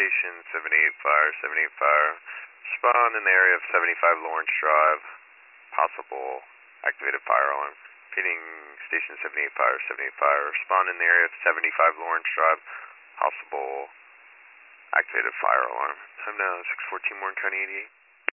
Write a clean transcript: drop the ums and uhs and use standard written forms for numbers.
Station 78 Fire, 78 Fire. Respond in the area of 75 Lawrence Drive. Possible activated fire alarm. Repeating Station 78 Fire, 78 Fire. Respond in the area of 75 Lawrence Drive. Possible activated fire alarm. Time now 6:14 Warren County 88.